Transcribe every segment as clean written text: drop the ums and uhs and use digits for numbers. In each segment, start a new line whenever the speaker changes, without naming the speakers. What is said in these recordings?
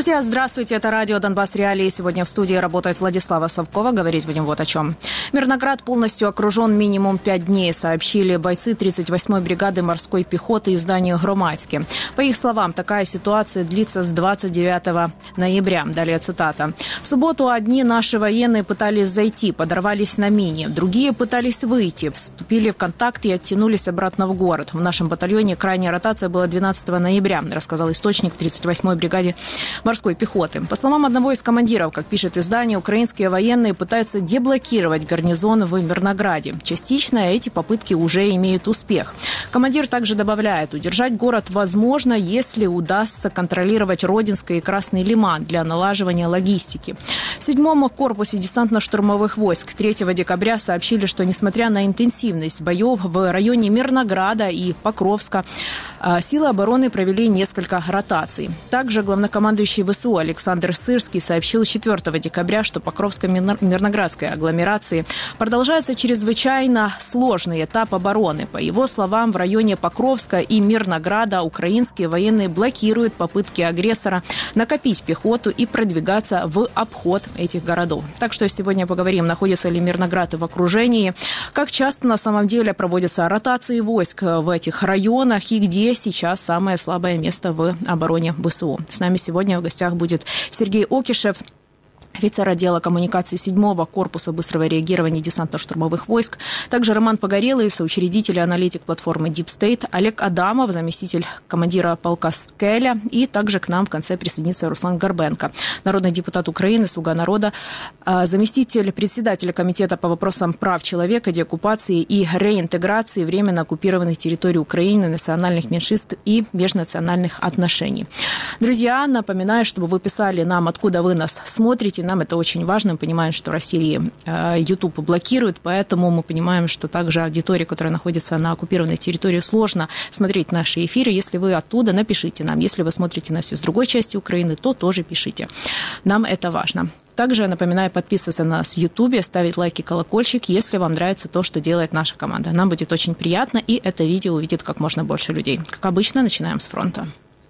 Друзья, здравствуйте, это радио «Донбасс Реалии». Сегодня в студии работает Владислава Совкова. Говорить будем вот о чем. Мирноград полностью окружен минимум 5 дней, сообщили бойцы 38-й бригады морской пехоты изданию «Громадське». По их словам, такая ситуация длится с 29 ноября. Далее цитата. В субботу одни наши военные пытались зайти, подорвались на мине. Другие пытались выйти, вступили в контакт и оттянулись обратно в город. В нашем батальоне крайняя ротация была 12 ноября, рассказал источник в 38-й бригаде морской пехоты. По словам одного из командиров, как пишет издание, украинские военные пытаются деблокировать гарнизон в Мирнограде. Частично эти попытки уже имеют успех. Командир также добавляет, удержать город возможно, если удастся контролировать Родинское и Красный Лиман для налаживания логистики. В 7-м корпусе десантно-штурмовых войск 3 декабря сообщили, что несмотря на интенсивность боев в районе Мирнограда и Покровска, силы обороны провели несколько ротаций. Также главнокомандующий ВСУ Александр Сырский сообщил 4 декабря, что Покровско-Мирноградской агломерации продолжается чрезвычайно сложный этап обороны. По его словам, в районе Покровска и Мирнограда украинские военные блокируют попытки агрессора накопить пехоту и продвигаться в обход этих городов. Так что сегодня поговорим, находится ли Мирноград в окружении, как часто на самом деле проводятся ротации войск в этих районах и где сейчас самое слабое место в обороне ВСУ. С нами сегодня в гостях будет Сергей Окишев, офицер отдела коммуникации 7-го корпуса быстрого реагирования десантно-штурмовых войск. Также Роман Погорелый, соучредитель и аналитик платформы Deep State. Олег Адамов, заместитель командира полка Скеля. И также к нам в конце присоединится Руслан Горбенко, народный депутат Украины, слуга народа, заместитель председателя комитета по вопросам прав человека, деоккупации и реинтеграции временно оккупированных территорий Украины, национальных меньшинств и межнациональных отношений. Друзья, напоминаю, чтобы вы писали нам, откуда вы нас смотрите. Нам это очень важно. Мы понимаем, что Россия YouTube блокирует, поэтому мы понимаем, что также аудитория, которая находится на оккупированной территории, сложно смотреть наши эфиры. Если вы оттуда, напишите нам. Если вы смотрите нас из другой части Украины, то тоже пишите. Нам это важно. Также напоминаю подписываться на нас в YouTube, ставить лайки, колокольчик, если вам нравится то, что делает наша команда. Нам будет очень приятно, и это видео увидит как можно больше людей. Как обычно, начинаем с фронта.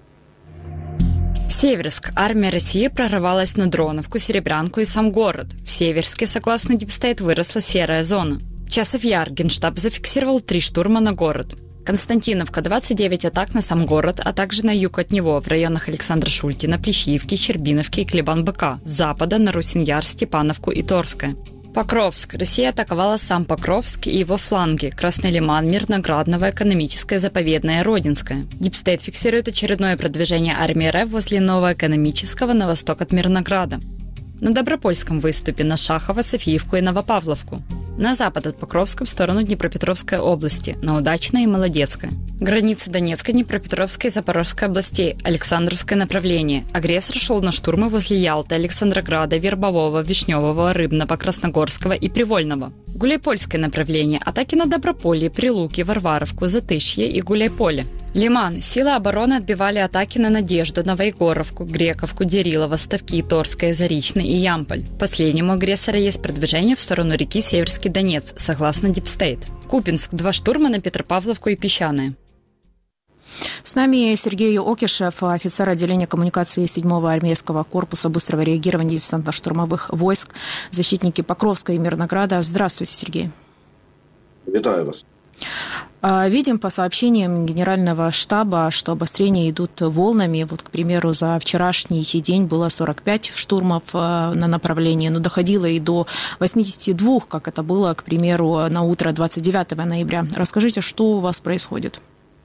Северск. Армия России прорвалась на Дроновку, Серебрянку и сам город. В Северске, согласно Deep State, выросла серая зона. Часов Яр. Генштаб зафиксировал 3 штурма на город. Константиновка. 29 атак на сам город, а также на юг от него, в районах Александра Шультина, Плещиевки, Щербиновки и Клебан-Быка. С запада на Русин-Яр, Степановку и Торское. Покровск. Россия атаковала сам Покровск и его фланги. Красный Лиман, Мирноград, Новоэкономическое, Заповедное, Родинское. Deep State фиксирует очередное продвижение армии РФ возле Новоэкономического на восток от Мирнограда. На Добропольском выступе на Шахово, Софиевку и Новопавловку. На запад от Покровска в сторону Днепропетровской области, на Удачное и Молодецкое. Границы Донецкой, Днепропетровской и Запорожской областей, Александровское направление. Агрессор шел на штурмы возле Ялты, Александрограда, Вербового, Вишневого, Рыбного, Красногорского и Привольного. Гуляйпольское направление. Атаки на Доброполье, Прилуки, Варваровку, Затышье и Гуляйполе. Лиман. Силы обороны отбивали атаки на Надежду, Новоегоровку, Грековку, Дерилово, Ставки, Торское, Заречный и Ямполь. Последнему агрессора есть продвижение в сторону реки Северский Донец, согласно Deep State. Купинск. 2 штурма на Петропавловку и Песчаное.
С нами Сергей Окишев, офицер отделения коммуникации 7-го армейского корпуса быстрого реагирования десантно-штурмовых войск, защитники Покровска и Мирнограда. Здравствуйте, Сергей.
Витаю вас.
Видим по сообщениям Генерального штаба, что обострения идут волнами. Вот, к примеру, за вчерашний день было 45 штурмов на направлении, но доходило и до 82, как это было, к примеру, на утро 29 ноября. Расскажите, что у вас происходит?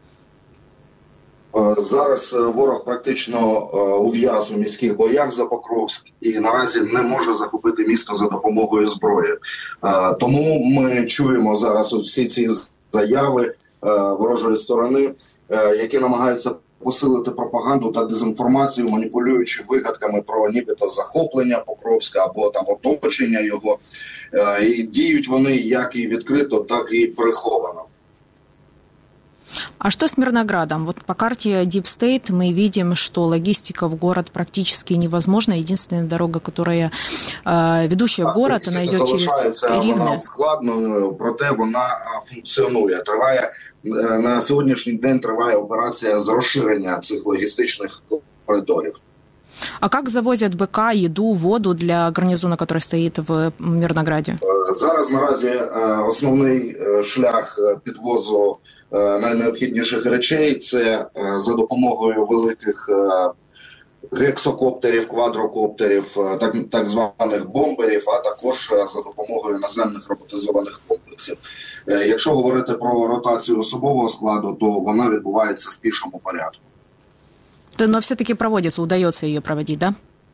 Зараз ворог практично ув'яз у міських боях за Покровськ і наразі не може захопити місто за допомогою зброї. Тому ми чуємо зараз всі ці заяви ворожої сторони, які намагаються посилити пропаганду та дезінформацію, маніпулюючи вигадками про нібито захоплення Покровська або там оточення його. І діють вони як і відкрито, так і приховано.
А что с Мирноградом? Вот по карте Deep State мы видим, что логистика в город практически невозможна. Единственная дорога, которая ведущая в город, она идет через Рівне.
Вона складною, проте вона функціонує. На сьогоднішній день триває операція з розширення цих логістичних коридорів.
А как завозят БК, еду, воду для гарнизона, который стоит в Мирнограді?
Зараз наразі основний шлях підвозу найнеобхідніших речей – це за допомогою великих гексокоптерів, квадрокоптерів, так званих бомберів, а також за допомогою наземних роботизованих комплексів. Якщо говорити про ротацію особового складу, то вона відбувається в пішому порядку.
Но все-таки проводится, удается ее проводить, да?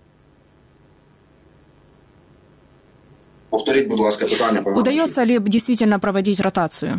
Повторіть, будь ласка, питання.
Удается ли действительно проводить ротацию?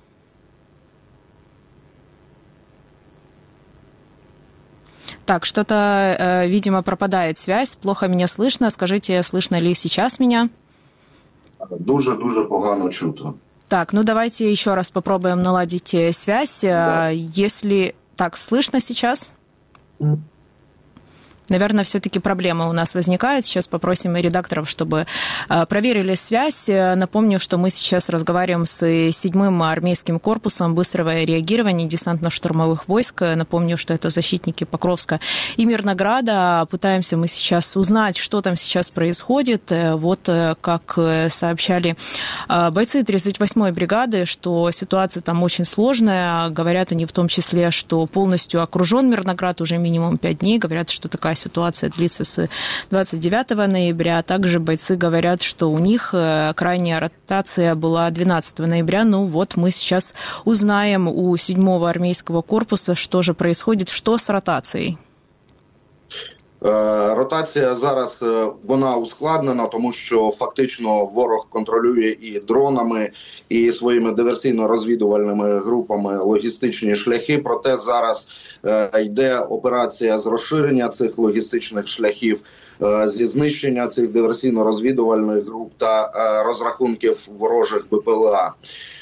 Так, что-то, видимо, пропадает связь, плохо меня слышно. Скажите, слышно ли сейчас меня?
Дуже погано чутно.
Так, ну давайте еще раз попробуем наладить связь. Да. Если так слышно сейчас... Наверное, все-таки проблемы у нас возникают. Сейчас попросим редакторов, чтобы проверили связь. Напомню, что мы сейчас разговариваем с 7-м армейским корпусом быстрого реагирования десантно-штурмовых войск. Напомню, что это защитники Покровска и Мирнограда. Пытаемся мы сейчас узнать, что там сейчас происходит. Вот как сообщали бойцы 38-й бригады, что ситуация там очень сложная. Говорят они в том числе, что полностью окружен Мирноград уже минимум 5 дней. Говорят, что такая ситуация длится с 29 ноября. Также бойцы говорят, что у них крайняя ротация была 12 ноября. Ну вот мы сейчас узнаем у 7-го армейского корпуса, что же происходит, что с ротацией.
Ротація зараз вона ускладнена, тому що фактично ворог контролює і дронами, і своїми диверсійно-розвідувальними групами логістичні шляхи. Проте зараз йде операція з розширення цих логістичних шляхів, зі знищення цих диверсійно-розвідувальних груп та розрахунків ворожих БПЛА.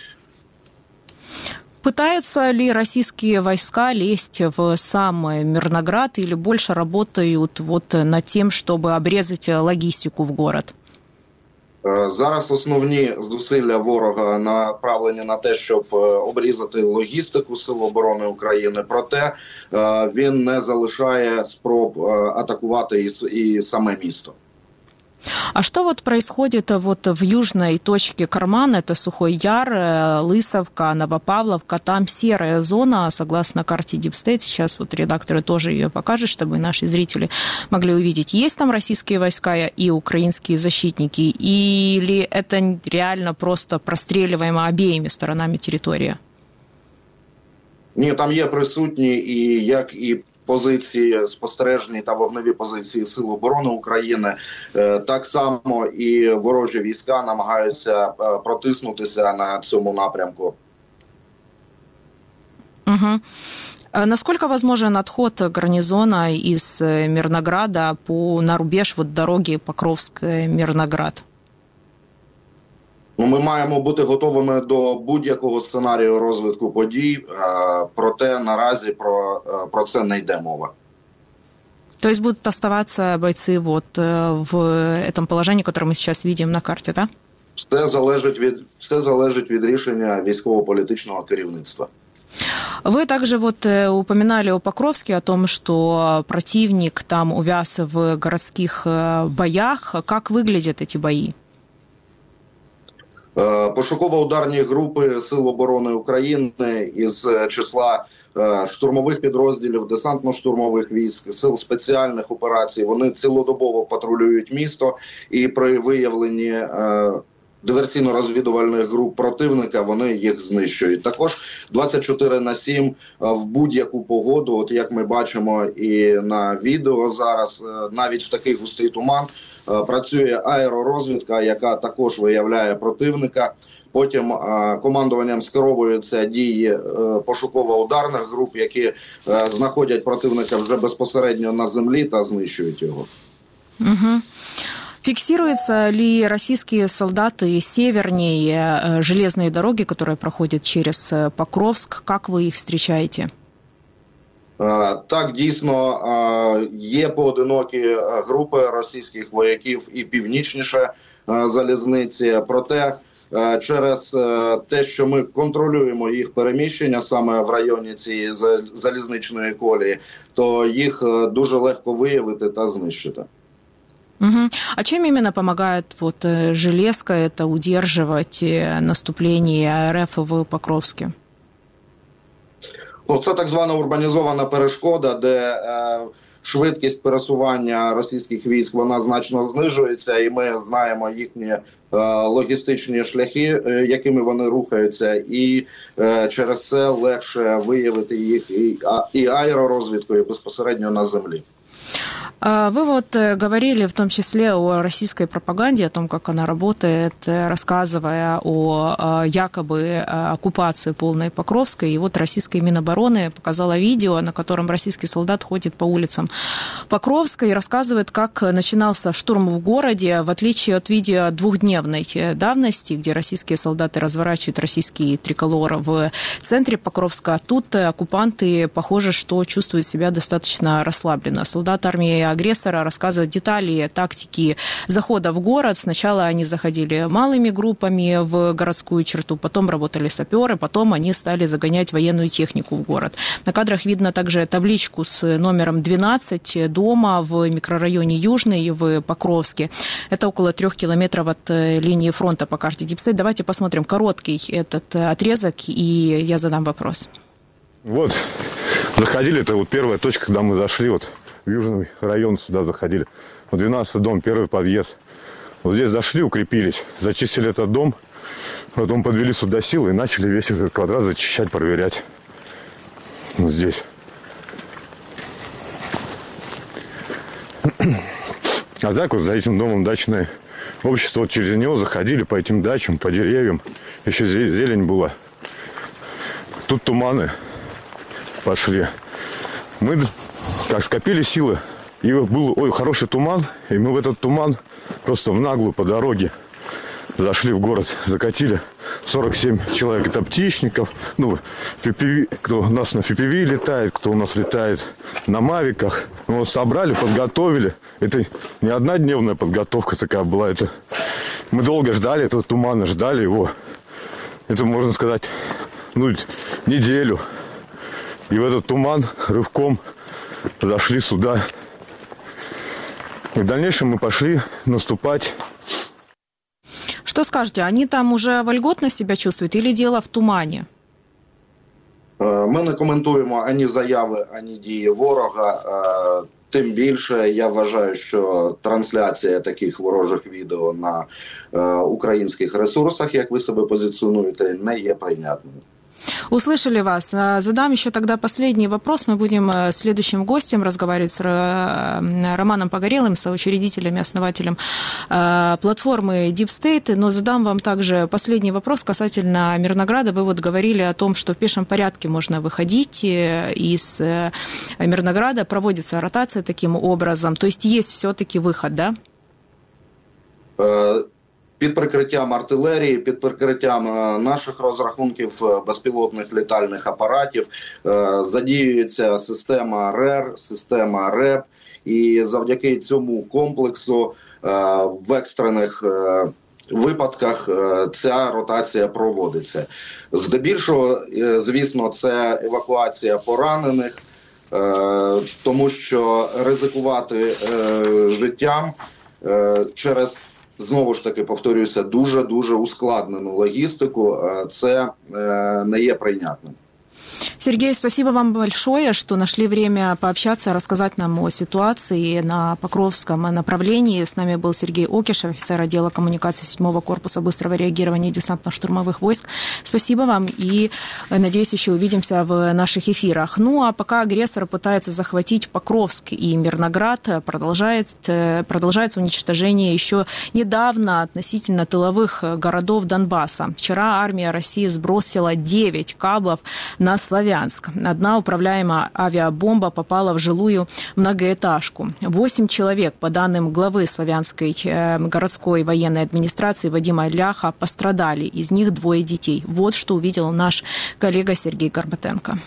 Пытаются ли российские войска лезть в сам Мирноград или больше работают вот над тем, чтобы обрезать логистику в город?
Зараз основні зусилля ворога направлені на те, щоб обрізати логістику Сил оборони України. Проте він не залишає спроб атакувати і саме місто.
А что вот происходит вот в южной точке Кармана, это Сухой Яр, Лысовка, Новопавловка, там серая зона, согласно карте Deep State, сейчас вот редакторы тоже ее покажут, чтобы наши зрители могли увидеть, есть там российские войска и украинские защитники, или это реально просто простреливаемо обеими сторонами территория?
Ні, там є присутні і позиції спостережні та вогневі позиції Сил оборони України. Так само і ворожі війська намагаються протиснутися на цьому напрямку.
Угу. Насколько возможен отход гарнизона из Мирнограда на рубеж вот дороги Покровск-Мирноград?
Ми маємо бути готовими до будь-якого сценарію розвитку подій, проте наразі про це не йде мова.
То есть будут оставаться бойцы вот в этом положении, которое мы сейчас видим на карте, да?
Все залежить від рішення військово-політичного керівництва.
Вы также вот упоминали о Покровске, о том, что противник там увяз в городских боях. Как выглядят эти бои?
Пошуково-ударні групи Сил оборони України із числа штурмових підрозділів, десантно-штурмових військ, сил спеціальних операцій, вони цілодобово патрулюють місто і при виявленні диверсійно-розвідувальних груп противника вони їх знищують. Також 24/7 в будь-яку погоду, от як ми бачимо і на відео зараз, навіть в такий густий туман, працює аеророзвідка, яка також виявляє противника. Потім командуванням скеровуються дії пошуково-ударних груп, які знаходять противника вже безпосередньо на землі та знищують його.
Угу. Фиксируются ли российские солдаты севернее железные дороги, которые проходят через Покровск? Как вы их встречаете?
Так, дійсно, є поодинокі групи російських вояків і північніше залізниці. Проте через те, що ми контролюємо їх переміщення саме в районі цієї залізничної колії, то їх дуже легко виявити та знищити.
Угу. А чем именно помогает железка это удерживать наступление РФ в Покровске?
Це так звана урбанізована перешкода, де швидкість пересування російських військ вона значно знижується, і ми знаємо їхні логістичні шляхи, якими вони рухаються, і через це легше виявити їх і аеророзвідкою безпосередньо на землі.
Вы говорили в том числе о российской пропаганде, о том, как она работает, рассказывая о якобы оккупации полной Покровской. И российская Минобороны показала видео, на котором российский солдат ходит по улицам Покровска и рассказывает, как начинался штурм в городе, в отличие от видео двухдневной давности, где российские солдаты разворачивают российский триколор в центре Покровска. Тут оккупанты, похоже, что чувствуют себя достаточно расслабленно. Солдаты армии агрессора рассказывают детали тактики захода в город. Сначала они заходили малыми группами в городскую черту, потом работали саперы, потом они стали загонять военную технику в город. На кадрах видно также табличку с номером 12 дома в микрорайоне Южный в Покровске. Это около 3 километров от линии фронта по карте Deep State. Давайте посмотрим короткий этот отрезок, и я задам вопрос.
Заходили, это первая точка, когда мы зашли, в Южный район сюда заходили. 12-й дом, первый подъезд. Здесь зашли, укрепились, зачистили этот дом, потом подвели сюда силы и начали весь этот квадрат зачищать, проверять. Здесь. А так за этим домом дачное общество, через него заходили по этим дачам, по деревьям. Еще зелень была. Тут туманы пошли. Мы скопили силы. И был хороший туман. И мы в этот туман просто в наглую по дороге зашли в город. Закатили 47 человек. Это птичников. FPV, кто у нас на FPV летает, кто у нас летает на мавиках. Собрали, подготовили. Это не однодневная подготовка такая была. Мы долго ждали этого тумана, ждали его. Это, можно сказать, неделю. И в этот туман рывком зашли сюда. И в дальнейшем мы пошли наступать.
Что скажете, они там уже вольготно себя чувствуют или дело в тумані?
Ми не коментуємо ані заяви, ані дії ворога. Тим більше я вважаю, що трансляція таких ворожих відео на українських ресурсах, як ви себе позиціонуєте, не є прийнятною.
Услышали вас. Задам еще тогда последний вопрос. Мы будем с следующим гостем разговаривать с Романом Погорелым, соучредителем и основателем платформы Deep State. Но задам вам также последний вопрос касательно Мирнограда. Вы говорили о том, что в пешем порядке можно выходить из Мирнограда. Проводится ротация таким образом. То есть есть все-таки выход, да?
Під прикриттям артилерії, під прикриттям наших розрахунків безпілотних літальних апаратів задіюється система РЕР, система РЕП, і завдяки цьому комплексу в екстрених випадках ця ротація проводиться. Здебільшого, звісно, це евакуація поранених, тому що ризикувати життям через, знову ж таки, повторююся, дуже-дуже ускладнену логістику, це не є прийнятним.
Сергей, спасибо вам большое, что нашли время пообщаться, рассказать нам о ситуации на Покровском направлении. С нами был Сергей Окишев, офицер отдела коммуникации 7-го корпуса быстрого реагирования десантно-штурмовых войск. Спасибо вам и, надеюсь, еще увидимся в наших эфирах. Ну, а пока агрессор пытается захватить Покровск и Мирноград, продолжается уничтожение еще недавно относительно тыловых городов Донбасса. Вчера армия России сбросила 9 каблов на Славянск. Одна управляемая авиабомба попала в жилую многоэтажку. 8 человек, по данным главы Славянской городской военной администрации Вадима Ляха, пострадали. Из них 2 детей. Вот что увидел наш коллега Сергей Горбатенко.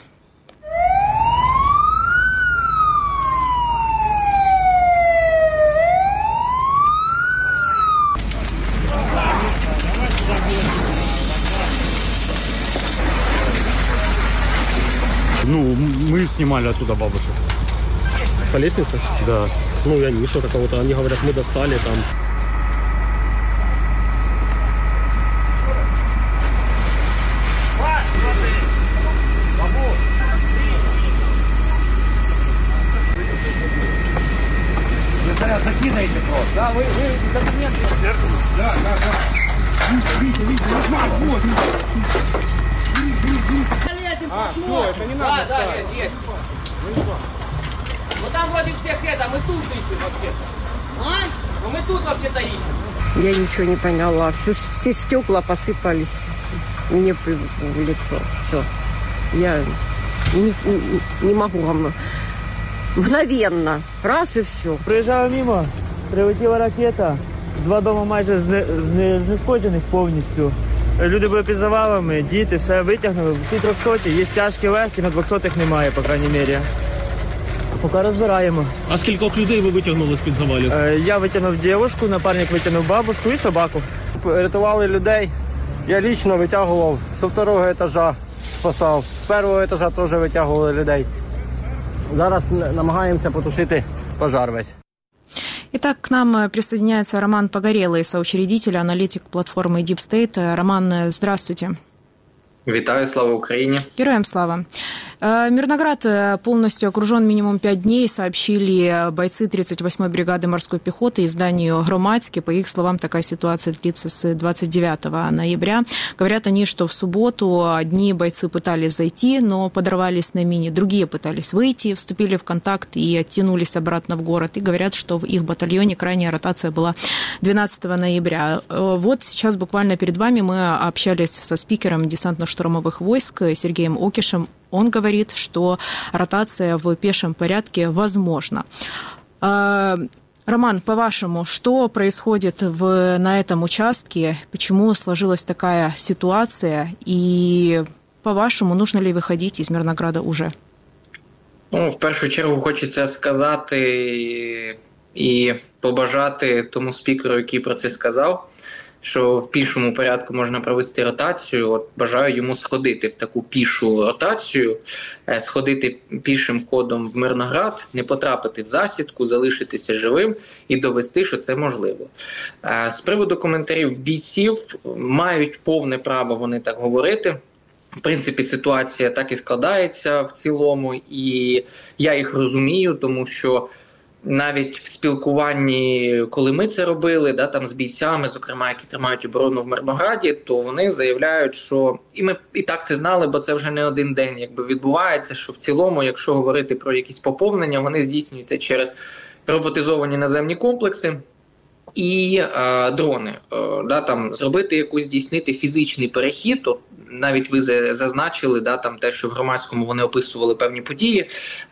Ну, мы снимали оттуда бабушек.
По лестнице?
Да.
Ну, я не вижу какого-то. Они говорят, мы достали там.
Вы зараз закидаете просто. Да, вы документы. Да. Видите, вот. Все, это не надо. Да, есть. Ну там вроде всех это, мы тут ищем вообще-то. А? Ну мы тут вообще-то ищем.
Я ничего не поняла. Все стекла посыпались мне в лицо. Все. Я не могу вам. Мгновенно. Раз і все.
Приїжджав мимо, прилетіла ракета, 2 дома майже знешкоджених повністю. Люди були під завалами, діти, все витягнули. Всі 300, є тяжкі, легкі, на 200-х немає, по крайній мірі. Поки розбираємо.
А скількох людей ви витягнули з-під завалів?
Я витягнув дівчинку, напарник витягнув бабушку і собаку.
Рятували людей. Я лично витягував з 2-го етажа, спасав. З 1-го етажа теж витягували людей. Зараз намагаємося потушити пожар весь.
Итак, к нам присоединяется Роман Погорелый, соучредитель, аналитик платформы Deep State. Роман, здравствуйте.
Витаю, слава Украине.
Героям слава. Мирноград полностью окружен минимум 5 дней, сообщили бойцы 38-й бригады морской пехоты изданию «Громадский». По их словам, такая ситуация длится с 29 ноября. Говорят они, что в субботу одни бойцы пытались зайти, но подорвались на мине, другие пытались выйти, вступили в контакт и оттянулись обратно в город. И говорят, что в их батальоне крайняя ротация была 12 ноября. Вот сейчас буквально перед вами мы общались со спикером десантно-штурмовых войск Сергеем Окишем. Он говорит, что ротация в пешем порядке возможна. Роман, по-вашему, что происходит на этом участке? Почему сложилась такая ситуация? И, по-вашему, нужно ли выходить из Мирнограда уже?
Ну, в першу чергу хочеться сказати і побажати тому спікеру, який про це сказав, що в пішому порядку можна провести ротацію. От бажаю йому сходити в таку пішу ротацію, сходити пішим ходом в Мирноград, не потрапити в засідку, залишитися живим і довести, що це можливо. З приводу коментарів бійців, мають повне право вони так говорити. В принципі, ситуація так і складається в цілому, і я їх розумію, тому що навіть в спілкуванні, коли ми це робили, там з бійцями, зокрема, які тримають оборону в Мирнограді, то вони заявляють, що, і ми і так це знали, бо це вже не один день відбувається, що в цілому, якщо говорити про якісь поповнення, вони здійснюються через роботизовані наземні комплекси і дрони. Там зробити якусь, здійснити фізичний перехід, навіть ви зазначили, там те, що в Громадському вони описували певні події,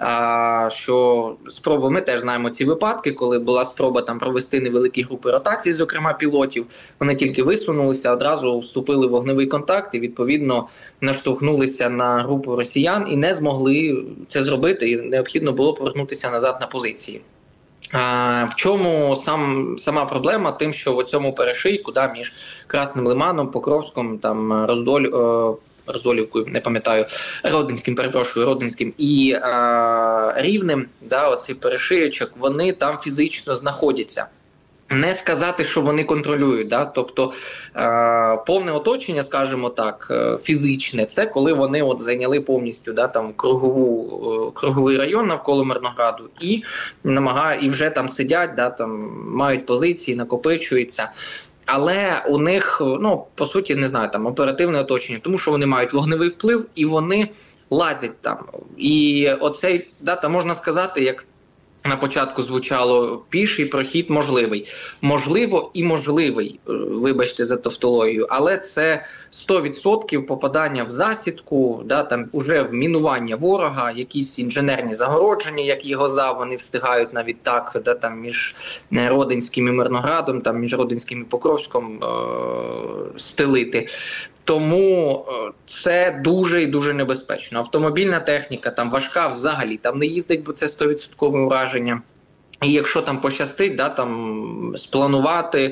що спроба, ми теж знаємо ці випадки, коли була спроба провести невеликі групи ротації, зокрема пілотів, вони тільки висунулися, одразу вступили в вогневий контакт і, відповідно, наштовхнулися на групу росіян і не змогли це зробити, і необхідно було повернутися назад на позиції. В чому сама проблема? Тим, що в цьому перешийку між Красним Лиманом, Покровськом, Роздолівкою, не пам'ятаю, Родинським і Рівнем, оцей перешиючок, вони там фізично знаходяться. Не сказати, що вони контролюють, тобто повне оточення, скажімо так, фізичне, це коли вони зайняли повністю круговий район навколо Мирнограду і вже там сидять, мають позиції, накопичуються. Але у них, по суті, не знаю, оперативне оточення, тому що вони мають вогневий вплив і вони лазять там. І оцей, можна сказати, як на початку звучало, піший прохід можливий. Можливо і можливий, вибачте за тавтологію, але це 100% попадання в засідку, уже в мінування ворога, якісь інженерні загородження, як його вони встигають навіть так, між Родинським і Мирноградом, між Родинським і Покровськом стелити. Тому це дуже і дуже небезпечно. Автомобільна техніка важка взагалі не їздить, бо це 100% ураження. І якщо пощастить, спланувати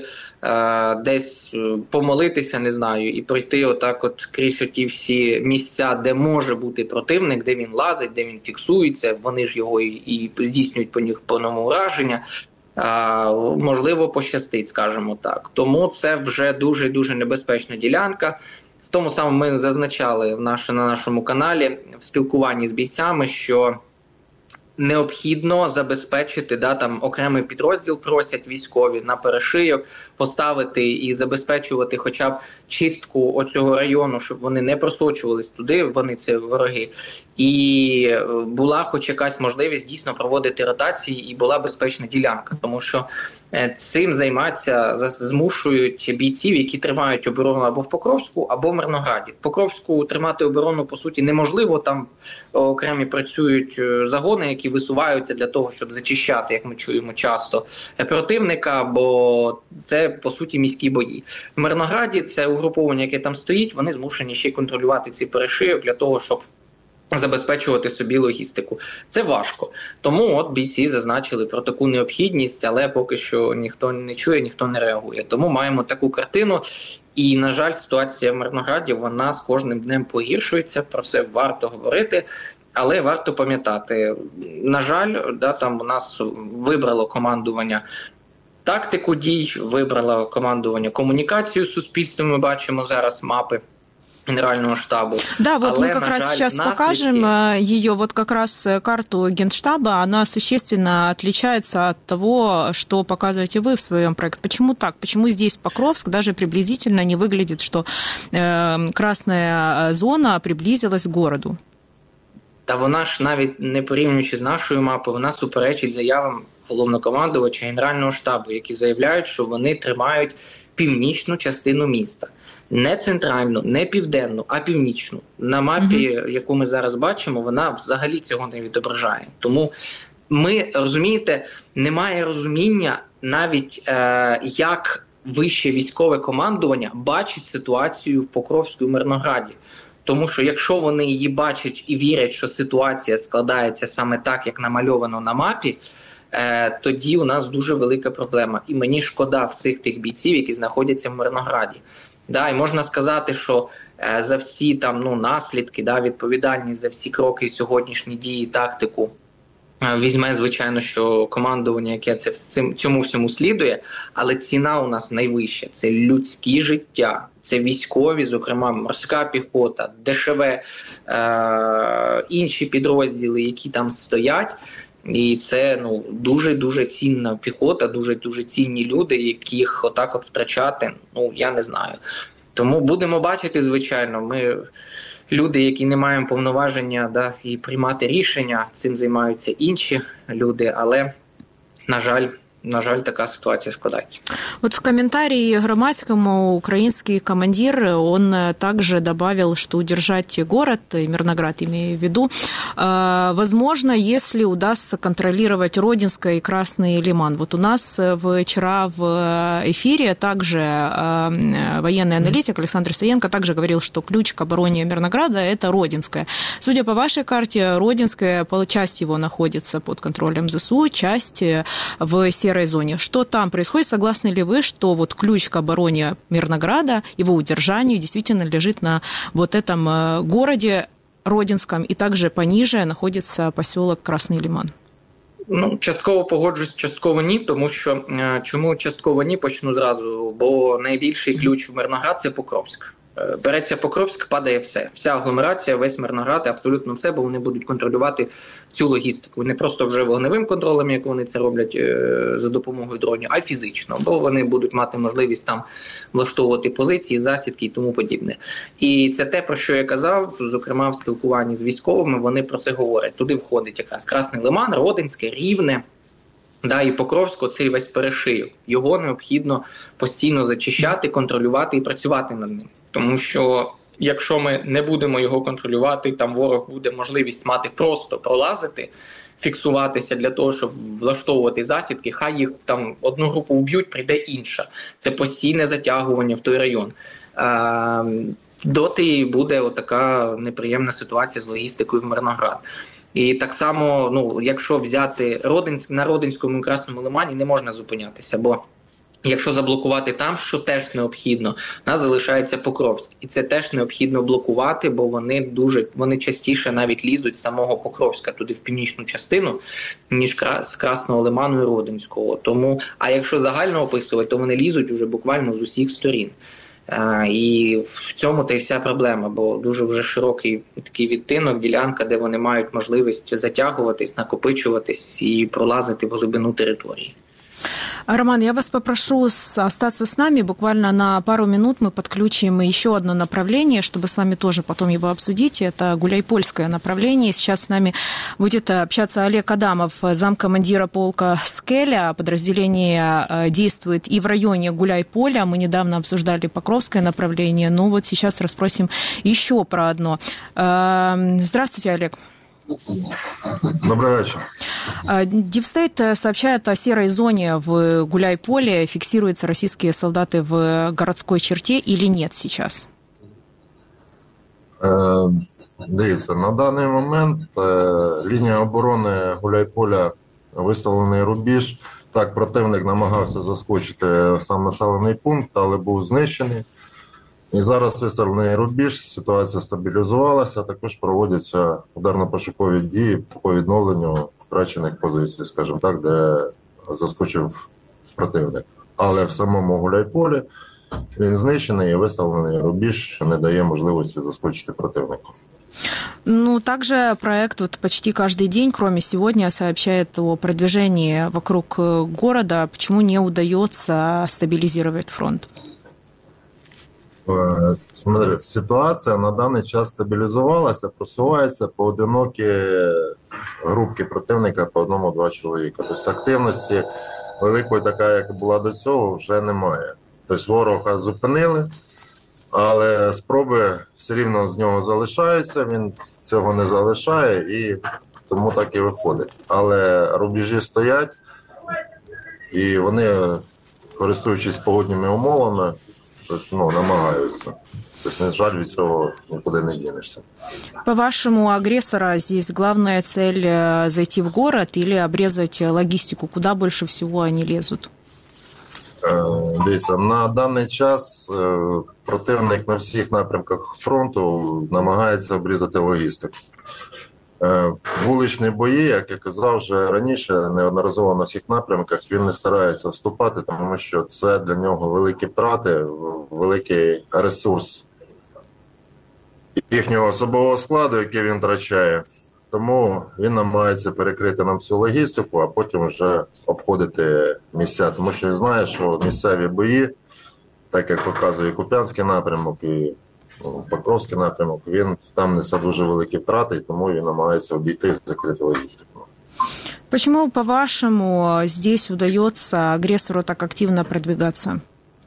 десь помолитися, не знаю, і пройти отак от крізь ті всі місця, де може бути противник, де він лазить, де він фіксується, вони ж його і здійснюють по них повному ураження. Можливо, пощастить, скажімо так. Тому це вже дуже-дуже небезпечна ділянка. В тому самому ми зазначали на нашому каналі в спілкуванні з бійцями, що необхідно забезпечити, там окремий підрозділ просять військові на перешийок поставити і забезпечувати хоча б чистку оцього району, щоб вони не просочувались туди, вони це вороги. І була хоч якась можливість дійсно проводити ротації і була безпечна ділянка, тому що цим займаються, змушують бійців, які тримають оборону або в Покровську, або в Мирнограді. В Покровську тримати оборону, по суті, неможливо, там окремі працюють загони, які висуваються для того, щоб зачищати, як ми чуємо часто, противника, бо це, по суті, міські бої. В Мирнограді це угруповання, яке там стоїть, вони змушені ще й контролювати ці перешийок для того, щоб забезпечувати собі логістику. Це важко. Тому от бійці зазначили про таку необхідність, але поки що ніхто не чує, ніхто не реагує. Тому маємо таку картину. І, на жаль, ситуація в Мирнограді, вона з кожним днем погіршується, про це варто говорити, але варто пам'ятати. На жаль, там у нас вибрало командування тактику дій, вибрало командування комунікацію з суспільством, ми бачимо зараз мапи Генерального штабу.
Да, вот
але,
мы как раз сейчас покажем ее, вот как раз карту Генштаба, она существенно отличается от того, что показываете вы в своем проекте. Почему так? Почему здесь Покровск даже приблизительно не выглядит, что красная зона приблизилась к городу?
Та вона ж навіть не порівнюючи з нашою мапою, вона суперечить заявам головнокомандувача Генерального штабу, які заявляють, що вони тримають північну частину міста. Не центральну, не південну, а північну. На мапі, яку ми зараз бачимо, вона взагалі цього не відображає. Тому ми, розумієте, немає розуміння навіть, як вище військове командування бачить ситуацію в Покровську і Мирнограді. Тому що якщо вони її бачать і вірять, що ситуація складається саме так, як намальовано на мапі, тоді у нас дуже велика проблема. І мені шкода всіх тих бійців, які знаходяться в Мирнограді. І можна сказати, що за всі там наслідки, відповідальність за всі кроки, сьогоднішні дії, тактику візьме, звичайно, що командування, яке цьому всьому слідує, але ціна у нас найвища. Це людські життя, це військові, зокрема морська піхота, ДШВ, інші підрозділи, які там стоять. І це дуже-дуже цінна піхота, дуже-дуже цінні люди, яких отак от втрачати, я не знаю. Тому будемо бачити, звичайно, ми люди, які не маємо повноваження і приймати рішення, цим займаються інші люди, але, на жаль, така ситуация складывается.
Вот в комментарии Громадскому украинский командир, он также добавил, что удержать город, Мирноград имею в виду, возможно, если удастся контролировать Родинское и Красный Лиман. Вот у нас вчера в эфире также военный аналитик Александр Саенко также говорил, что ключ к обороне Мирнограда – это Родинское. Судя по вашей карте, Родинское, часть его находится под контролем ЗСУ, часть в серой зоне. Что там происходит? Согласны ли вы, что вот ключ к обороне Мирнограда, его удержанию действительно лежит на вот этом городе Родинском, и также пониже находится поселок Красный Лиман?
Частково погоджусь, частково ні, тому що, чому частково ні, почну зразу, бо найбільший ключ в Мирноград – це Покровськ. Береться Покровськ, падає все. Вся агломерація, весь Мирноград, абсолютно все, бо вони будуть контролювати цю логістику. Не просто вже вогневим контролем, як вони це роблять за допомогою дронів, а фізично. Бо вони будуть мати можливість там влаштовувати позиції, засідки і тому подібне. І це те, про що я казав, зокрема в спілкуванні з військовими, вони про це говорять. Туди входить якраз Красний Лиман, Родинське, Рівне, і Покровську, цей весь перешийок. Його необхідно постійно зачищати, контролювати і працювати над ним. Тому що якщо ми не будемо його контролювати, там ворог буде можливість мати просто пролазити, фіксуватися для того, щоб влаштовувати засідки, хай їх там одну групу вб'ють, прийде інша. Це постійне затягування в той район. Доти буде отака неприємна ситуація з логістикою в Мирноград. І так само, якщо взяти на Родинському і Красному Лимані, не можна зупинятися, бо Якщо заблокувати там, що теж необхідно, у нас залишається Покровськ. І це теж необхідно блокувати, бо вони частіше навіть лізуть з самого Покровська туди в північну частину, ніж з Красного Лиману і Родинського. Тому, а якщо загально описувати, то вони лізуть уже буквально з усіх сторін. І в цьому та й вся проблема, бо дуже вже широкий такий відтинок, ділянка, де вони мають можливість затягуватись, накопичуватись і пролазити в глибину території.
Роман, я вас попрошу остаться с нами. Буквально на пару минут мы подключим еще одно направление, чтобы с вами тоже потом его обсудить. Это гуляйпольское направление. Сейчас с нами будет общаться Олег Адамов, замкомандира полка «Скеля». Подразделение действует и в районе Гуляйполя. Мы недавно обсуждали Покровское направление. Но вот сейчас расспросим еще про одно. Здравствуйте, Олег.
Добрый вечер.
Дипстейт сообщает о серой зоне в Гуляйполе. Фиксируются российские солдаты в городской черте или нет сейчас?
Дивіться, на даний момент лінія оборони Гуляйполя, виставлений рубіж. Так, противник намагався заскочити в сам населений пункт, але був знищений. І зараз виставлений рубіж, ситуація стабілізувалася, також проводяться ударно-пошукові дії по відновленню втрачених позицій, скажімо так, де заскочив противник. Але в самому Гуляйполі він знищений і виставлений рубіж, що не дає можливості заскочити противнику.
Ну, также проект вот почти каждый день, кроме сегодня, сообщает о продвижении вокруг города. Почему не удается стабилизировать фронт?
Смотри, ситуація на даний час стабілізувалася, просуваються поодинокі групки противника по 1-2 чоловіка. Тобто активності великої, така як була до цього, вже немає. Тобто ворога зупинили, але спроби все рівно з нього залишаються, він цього не залишає і тому так і виходить. Але рубежі стоять і вони, користуючись погодніми умовами, намагаються. Тобто, на жаль, від цього нікуди не дінешся.
По-вашему, у агрессора здесь главная цель зайти в город или обрезать логистику? Куда больше всего они лезут?
Дивіться, на даний час противник на всіх напрямках фронту намагається обрізати логістику. Вуличні бої, як я казав вже раніше, неодноразово на всіх напрямках, він не старається вступати, тому що це для нього великі втрати, великий ресурс їхнього особового складу, який він втрачає. Тому він намагається перекрити нам всю логістику, а потім вже обходити місця. Тому що він знає, що місцеві бої, так як показує Куп'янський напрямок і Покровський напрямок, він там несе дуже великі втрати, тому він намагається обійти, закрити логістику.
Почему, по-вашему, здесь удается агрессору так активно продвигаться?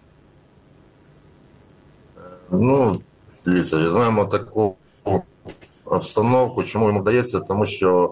Ну, дивіться, візьмемо таку обстановку, чому йому вдається, тому що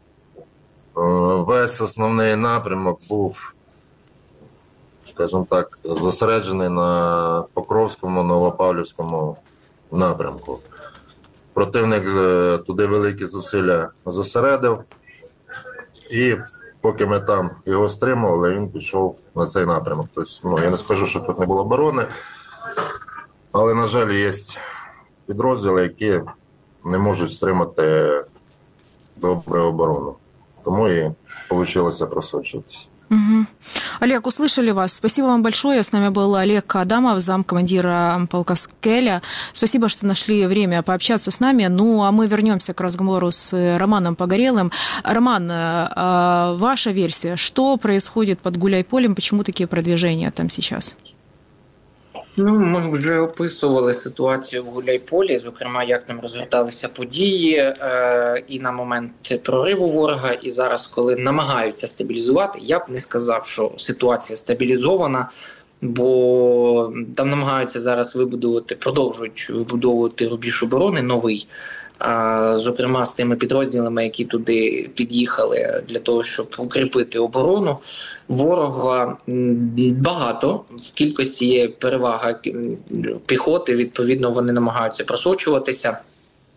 весь основний напрямок був, скажімо так, зосереджений на Покровському, Новопавлівському напрямку. Противник туди великі зусилля зосередив, і поки ми там його стримували, він пішов на цей напрямок. Тобто, я не скажу, що тут не було оборони, але, на жаль, є підрозділи, які не можуть стримати добру оборону. Тому і вийшло просочуватися.
Угу. Олег, услышали вас. Спасибо вам большое. С нами был Олег Адамов, замкомандира полка «Скеля». Спасибо, что нашли время пообщаться с нами. Ну, а мы вернемся к разговору с Романом Погорелым. Роман, ваша версия, что происходит под Гуляйполем, почему такие продвижения там сейчас?
Ну, ми вже описували ситуацію в Гуляйполі, зокрема, як там розгорталися події і на момент прориву ворога, і зараз, коли намагаються стабілізувати, я б не сказав, що ситуація стабілізована, бо там намагаються зараз продовжують вибудовувати рубіж оборони новий, зокрема з тими підрозділами, які туди під'їхали для того, щоб укріпити оборону. Ворога багато, в кількості є перевага піхоти, відповідно вони намагаються просочуватися.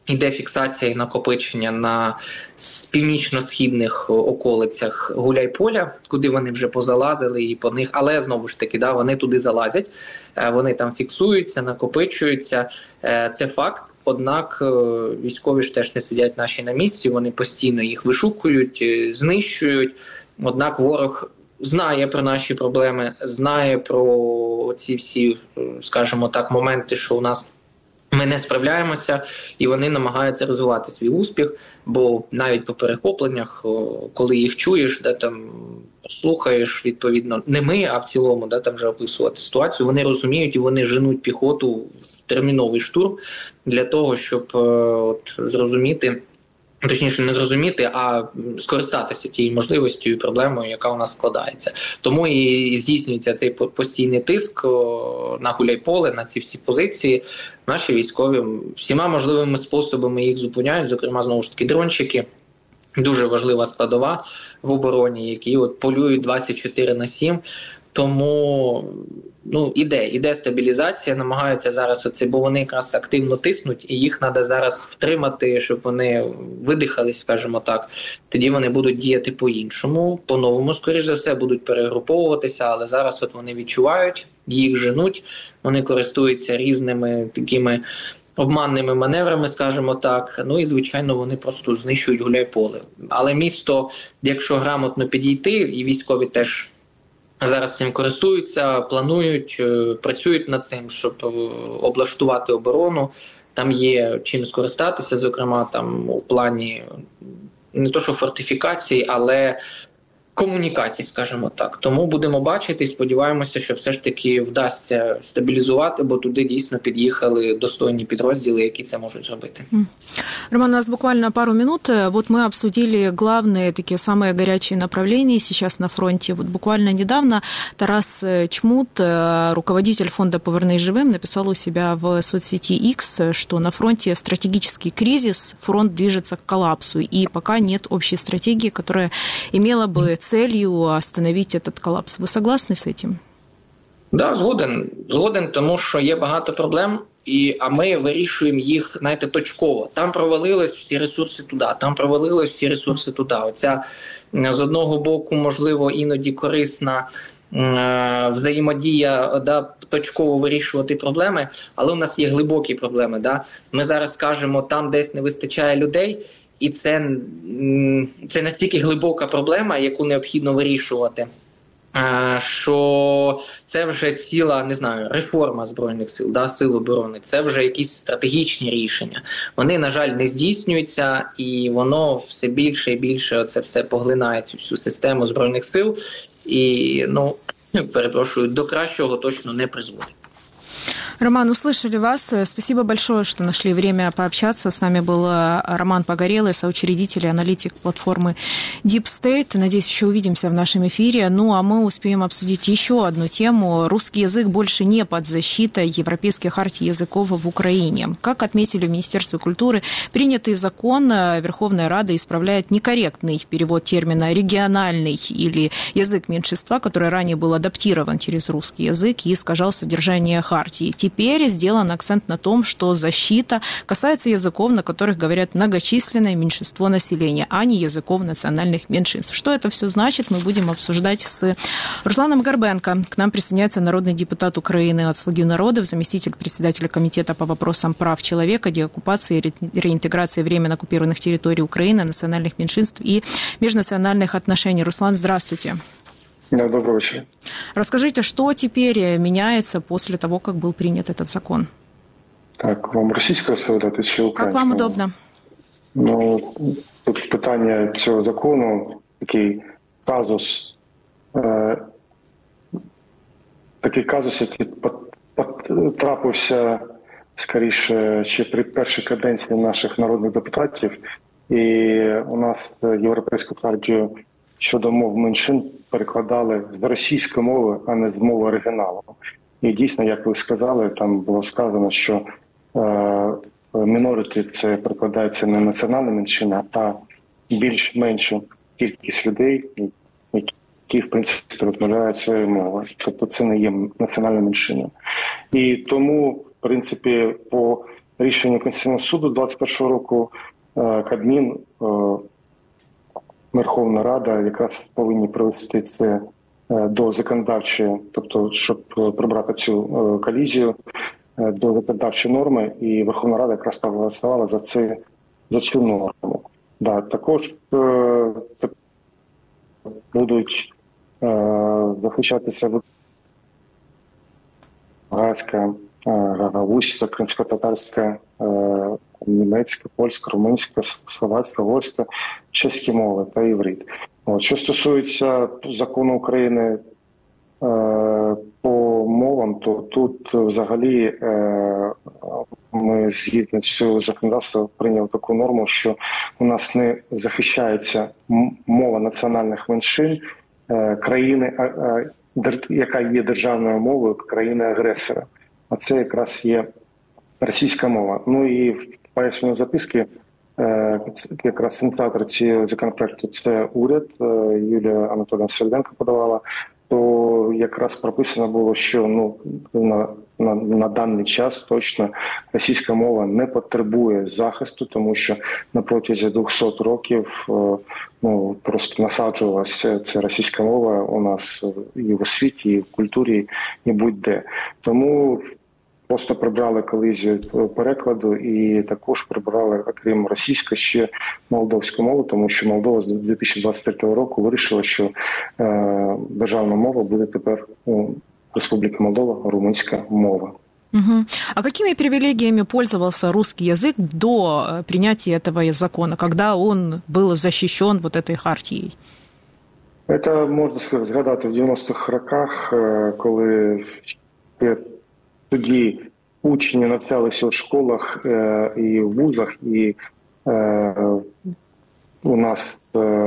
йде фіксація і накопичення на північно-східних околицях Гуляйполя, куди вони вже позалазили і по них, але знову ж таки, вони туди залазять, вони там фіксуються, накопичуються, це факт. Однак військові ж теж не сидять наші на місці, вони постійно їх вишукують, знищують, однак ворог знає про наші проблеми, знає про ці всі, скажімо так, моменти, що у нас ми не справляємося, і вони намагаються розвивати свій успіх, бо навіть по перехопленнях, коли їх чуєш, де там слухаєш, відповідно, не ми, а в цілому, де там вже описувати ситуацію, вони розуміють і вони женуть піхоту в терміновий штурм для того, щоб зрозуміти, точніше не зрозуміти, а скористатися тією можливістю і проблемою, яка у нас складається. Тому і здійснюється цей постійний тиск на Гуляйполе, на ці всі позиції. Наші військові всіма можливими способами їх зупиняють, зокрема, знову ж таки, дрончики. Дуже важлива складова в обороні, які полюють 24/7. Тому іде стабілізація, намагаються зараз бо вони якраз активно тиснуть, і їх треба зараз втримати, щоб вони видихались, скажімо так. Тоді вони будуть діяти по-іншому, по-новому, скоріш за все, будуть перегруповуватися, але зараз вони відчувають, їх женуть, вони користуються різними такими обманними маневрами, скажімо так. І, звичайно, вони просто знищують Гуляйполе. Але місто, якщо грамотно підійти, і військові теж зараз цим користуються, планують, працюють над цим, щоб облаштувати оборону. Там є чим скористатися, зокрема, там у плані не то що фортифікацій, але комунікацій, скажімо так. Тому будемо бачити і сподіваємося, що все ж таки вдасться стабілізувати, бо туди дійсно під'їхали достойні підрозділи, які це можуть зробити.
Роман, у нас буквально пару минут. Вот мы обсудили главные, такие самые горячие направления сейчас на фронте. Вот буквально недавно Тарас Чмут, руководитель фонда «Повернись живым», написал у себя в соцсети X, что на фронте стратегический кризис, фронт движется к коллапсу, и пока нет общей стратегии, которая имела бы целью остановить этот коллапс. Вы согласны с этим?
Да, згоден, тому що є багато проблем, а ми вирішуємо їх, точково. Там провалились всі ресурси туди, там провалились всі ресурси туди. Оця, з одного боку, можливо, іноді корисна взаємодія, точково вирішувати проблеми, але у нас є глибокі проблеми. Ми зараз кажемо, там десь не вистачає людей, і це настільки глибока проблема, яку необхідно вирішувати, що це вже ціла, реформа Збройних сил, сил оборони, це вже якісь стратегічні рішення. Вони, на жаль, не здійснюються, і воно все більше і більше це все поглинає цю всю систему Збройних сил, і, до кращого точно не призводить.
Роман, услышали вас. Спасибо большое, что нашли время пообщаться. С нами был Роман Погорелый, соучредитель и аналитик платформы Deep State. Надеюсь, еще увидимся в нашем эфире. А мы успеем обсудить еще одну тему. Русский язык больше не под защитой Европейской хартии языков в Украине. Как отметили в Министерстве культуры, принятый закон Верховная Рада исправляет некорректный перевод термина «региональный» или «язык меньшинства», который ранее был адаптирован через русский язык и искажал содержание хартии. Теперь сделан акцент на том, что защита касается языков, на которых говорят многочисленное меньшинство населения, а не языков национальных меньшинств. Что это все значит, мы будем обсуждать с Русланом Горбенко. К нам присоединяется народный депутат Украины от «Слуги народов», заместитель председателя комитета по вопросам прав человека, деоккупации и реинтеграции временно оккупированных территорий Украины, национальных меньшинств и межнациональных отношений. Руслан, здравствуйте.
Да, доброго вечера.
Расскажите, что теперь меняется после того, как был принят этот закон?
Так, вам російською розповідати чи українською?
Як вам удобно.
Тут питання цього закону, такий казус, який трапився, скоріше, ще при першій каденції наших народних депутатів. І у нас Європейську хартію щодо мов меншин перекладали з російської мови, а не з мови оригіналу. І дійсно, як ви сказали, там було сказано, що мінорити – це перекладається не національна меншина, а більш-менша кількість людей, які, в принципі, розмовляють своєю мовою. Тобто це не є національна меншина. І тому, в принципі, по рішення Конституційного суду 2021 року Кабмін, Верховна Рада якраз повинні привести це до законодавчої, тобто щоб прибрати цю колізію до законодавчої норми, і Верховна Рада якраз проголосувала за цю норму. Да, також будуть захищатися гагаузька, гагаузька, кримсько-татарська, німецька, польська, румунська, словацька, угорська, чеські мови та іврит. Що стосується закону України по мовам, то тут взагалі ми згідно цього законодавства прийняли таку норму, що у нас не захищається мова національних меншин країни, яка є державною мовою країни-агресора. А це якраз є російська мова. Ну і в пояснювальній записці якраз ініціатор цього законопроекту – це уряд, Юлія Анатоліївна Сверденко подавала, то якраз прописано було, що на даний час точно російська мова не потребує захисту, тому що на протязі 200 років просто насаджувалася ця російська мова у нас і в освіті, і в культурі, і будь-де. Тому просто прибрали колізію перекладу і також прибрали, окрім російської, ще молдовську мову, тому що Молдова з 2023 року вирішила, що державна мова буде тепер у Республіки Молдова румунська мова.
Угу. А какими привилегиями пользовался русский язык до принятия этого закона, когда он был защищен вот этой хартией?
Це, можна згадати, в 90-х роках, коли тоді учні навчалися у школах і в вузах, і у нас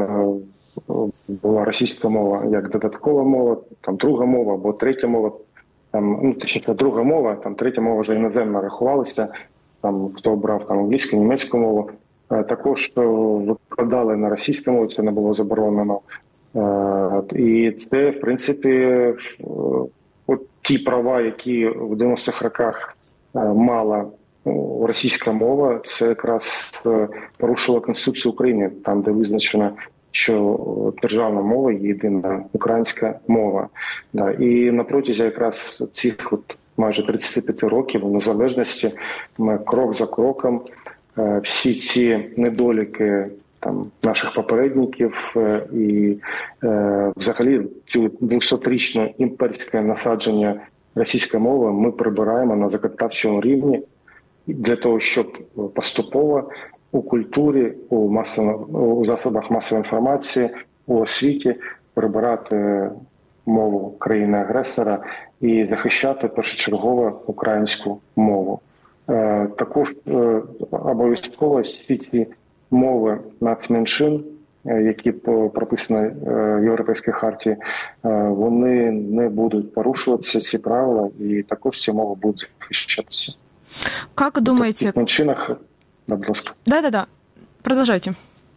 була російська мова як додаткова мова, там друга мова або третя мова, там, точніше, друга мова, там третя мова вже іноземна рахувалася, там хто обрав там англійську, німецьку мову. Також викладали на російську мову, це не було заборонено. І це, в принципі, от ті права, які в 90-х роках мала російська мова, це якраз порушило Конституцію України, там, де визначено, що державна мова є єдина українська мова. Да. І на протязі якраз цих майже 35 років незалежності ми крок за кроком всі ці недоліки наших попередників і взагалі цю 200-річне імперське насадження російської мови ми прибираємо на законодавчому рівні для того, щоб поступово у культурі, у засобах масової інформації, у освіті прибирати мову країни-агресора і захищати першочергово українську мову. Також обов'язково всі ці мови нацменшин, які прописані в Європейській харті, вони не будуть порушуватися, ці правила, і також ці мови будуть захищатися.
Как думаете...
В меншинах... Будь ласка.
Да. Продовжуйте.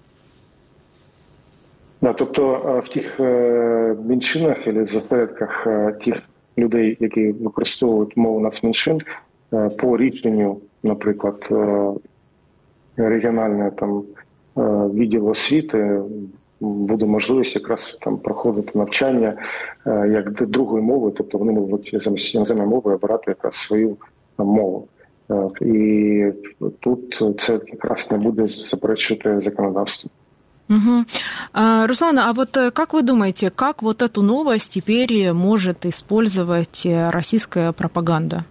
Да, тобто в тих меншинах або засередках тих людей, які використовують мову нацменшин, по рішенню, наприклад, регіонального відділу освіти буде можливість якраз проходити навчання як другої мови, тобто вони можуть замість іноземної мови обирати якраз свою мову. І тут це якраз не буде заперечувати законодавство.
Угу. Руслан, а вот как вы думаете, как вот эту новость теперь может использовать российская пропаганда?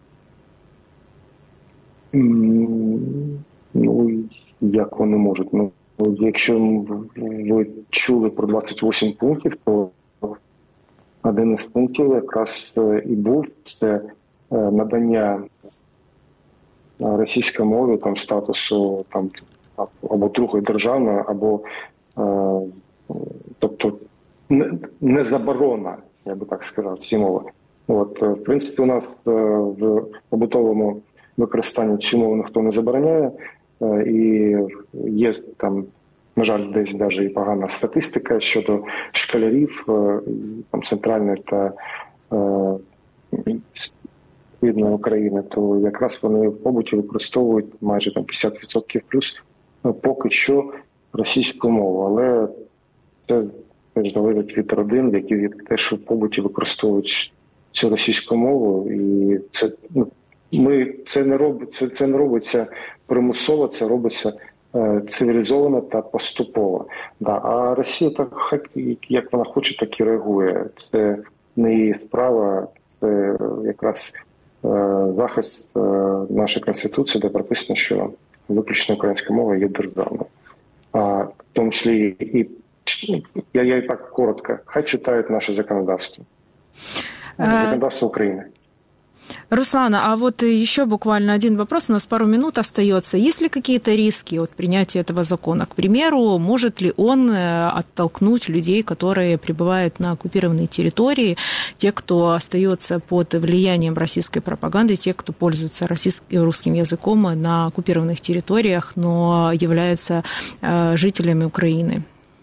Як вони можуть? Якщо ви чули про 28 пунктів, то один із пунктів якраз і був це надання російській мові статусу або другої державної, або тобто не заборона, я би так сказав, ці мови. В принципі, у нас в побутовому використанні цю мову ніхто не забороняє, і є на жаль, десь навіть і погана статистика щодо школярів центральної та відповідно України, то якраз вони в побуті використовують майже там 50% плюс поки що російську мову. Але це теж залежить від родин, які теж в побуті використовують цю російську мову. І це не робиться примусово, це робиться цивілізовано та поступово. А Росія так, як вона хоче, так і реагує. Це не її справа, це якраз захист нашої Конституції, де прописано, що виключно українська мова є державною. В тому числі і я так коротко, хай читають наше законодавство. Законодавство Украины.
Руслан, а вот еще буквально один вопрос, у нас пару минут остается. Есть ли какие-то риски от принятия этого закона? К примеру, может ли он оттолкнуть людей, которые пребывают на оккупированной территории, те, кто остается под влиянием российской пропаганды, те, кто пользуется русским языком на оккупированных территориях, но являются жителями Украины?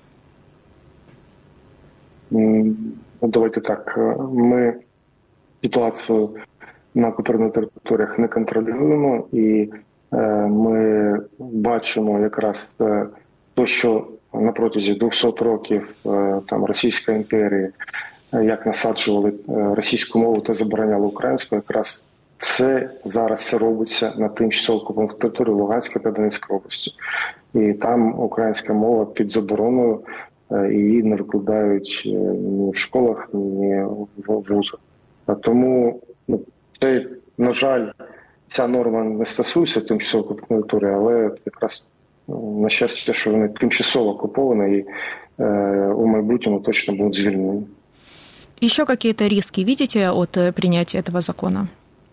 Давайте так. Ми ситуацію на окупованих територіях не контролюємо, і ми бачимо якраз те, що на протязі 200 років там Російська імперія, як насаджували російську мову та забороняли українську, якраз це зараз робиться на тимчасово окупованих територіях Луганської та Донецької області. І там українська мова під забороною, її не викладають ні в школах, ні в вузах. Тому це, на жаль, ця норма не стосується тимчасово окупованої території, але якраз на щастя, що вони тимчасово окуповані і у майбутньому точно будуть звільнені.
Еще какие-то риски видите от принятия этого закона?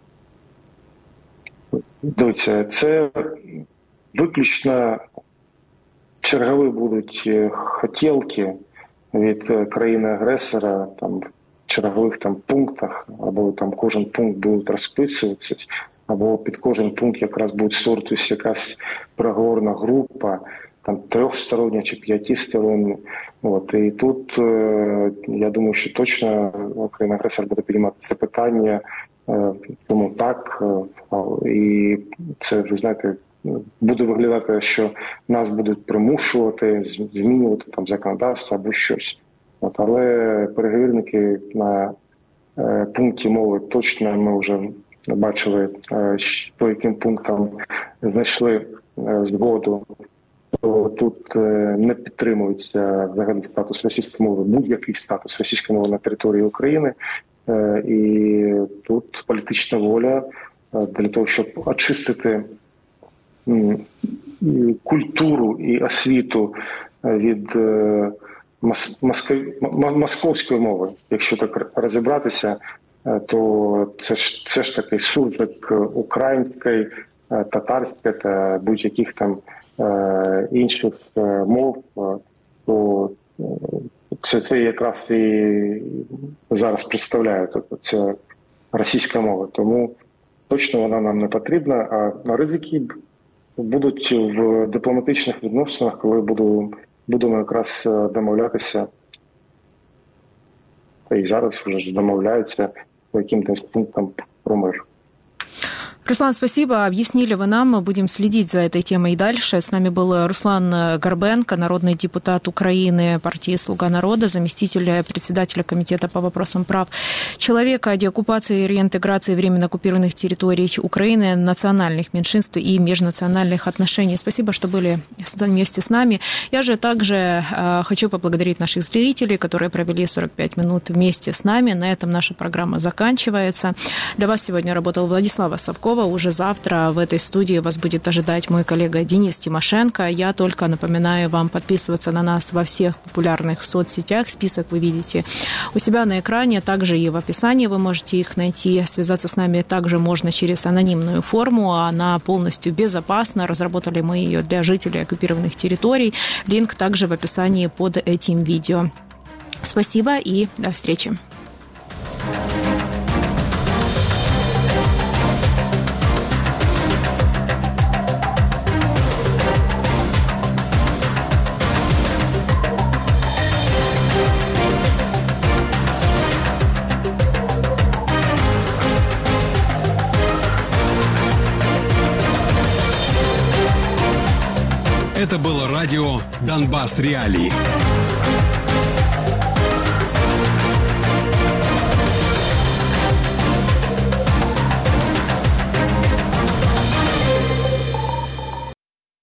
Дивіться, це виключно чергові будуть хотілки від країни-агресора, там, в чергових там пунктах, або там кожен пункт буде розписуватися, або під кожен пункт якраз буде створюватися якась переговорна група, там трьохстороння чи п'ятистороння. І тут, я думаю, що точно країна-агресор буде піднімати це питання, тому так, і це, ви знаєте, буде виглядати, що нас будуть примушувати, змінювати там законодавство або щось. Але переговірники на пункті мови точно ми вже бачили, по яким пунктам знайшли згоду, то тут не підтримується взагалі статус російської мови, будь-який статус російської мови на території України. І тут політична воля для того, щоб очистити культуру і освіту від московської мови. Якщо так розібратися, то це ж такий суржик української, татарської та будь-яких там інших мов, то це якраз і зараз представляє ця російська мова. Тому точно вона нам не потрібна, а ризики будуть в дипломатичних відносинах, коли будемо якраз домовлятися, і зараз вже домовляються по якимось пунктам про мир.
Руслан, спасибо. Объяснили вы нам. Мы будем следить за этой темой и дальше. С нами был Руслан Горбенко, народный депутат Украины, партии «Слуга народа», заместитель председателя Комитета по вопросам прав человека, деоккупации и реинтеграции временно оккупированных территорий Украины, национальных меньшинств и межнациональных отношений. Спасибо, что были вместе с нами. Я же также хочу поблагодарить наших зрителей, которые провели 45 минут вместе с нами. На этом наша программа заканчивается. Для вас сегодня работал Владислава Совкова. Уже завтра в этой студии вас будет ожидать мой коллега Денис Тимошенко. Я только напоминаю вам подписываться на нас во всех популярных соцсетях. Список вы видите у себя на экране, также и в описании вы можете их найти. Связаться с нами также можно через анонимную форму. Она полностью безопасна. Разработали мы ее для жителей оккупированных территорий. Линк также в описании под этим видео. Спасибо и до встречи.
Это было радио «Донбасс Реалии».